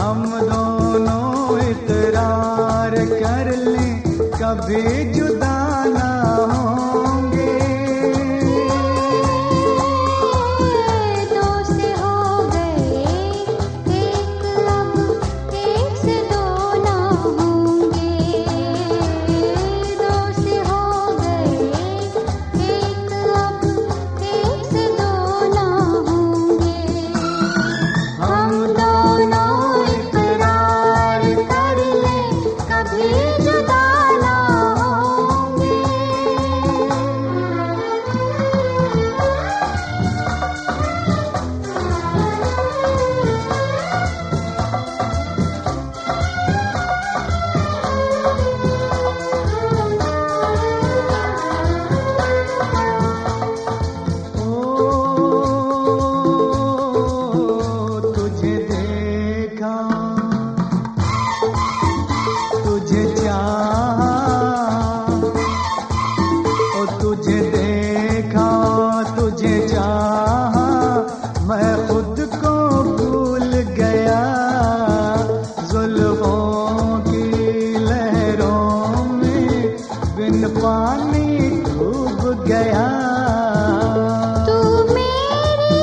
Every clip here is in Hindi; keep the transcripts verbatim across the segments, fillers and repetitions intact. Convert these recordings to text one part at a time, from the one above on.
हम दोनों इकरार कर लें कभी जुदा ना होंगे। दो से हो गए एक, अब एक से दो ना होंगे। दो से हो गए एक, अब एक से दो ना होंगे। हम दोनों इकरार कर लें कभी जुदा ना होंगे। ओ तुझे देखा, तुझे चाहा, ओ तुझे देखा, तुझे चाहा, मैं खुद को भूल गया। जुल्फों की लहरों में बिन पानी डूब गया। तू मेरी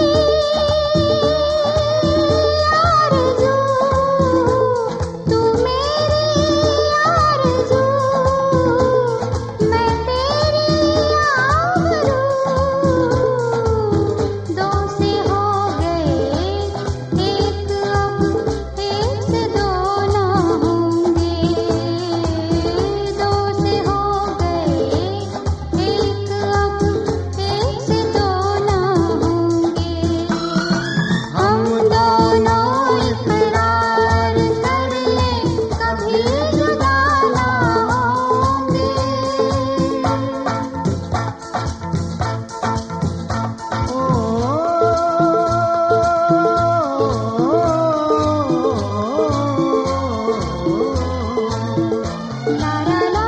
आरज़ू, तू मेरी आरज़ू, मैं तेरी आबरू। दो से हो गए एक, अब एक से दो ना होंगे। दो से हो गए एक, अब एक से दो ना होंगे। हम दोनों इकरार कर लें कभी जुदा ना होंगे। ला ला ला,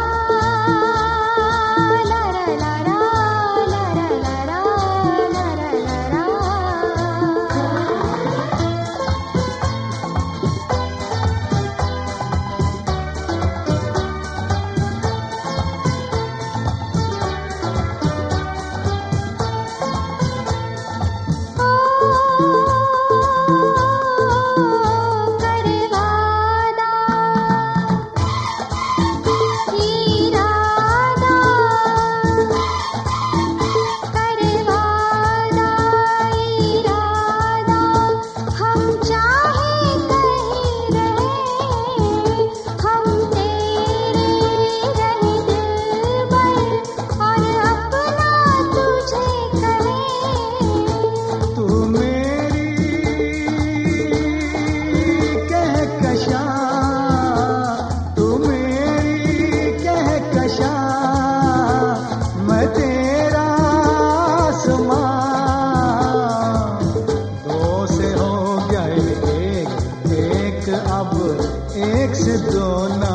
ला ला ला ला, ला ला ला ला, ला ला ला ला। कर वादा इरादा, कर वादा इरादा, हम चाहे कहीं रहे, हम तेरे रहे दिलबर, और अपना तुझे कहे। तू मेरी कहकशा, तू मेरी कहकशा, मैं तेरा आसमां। दो से हो गए एक, एक अब एक से दो ना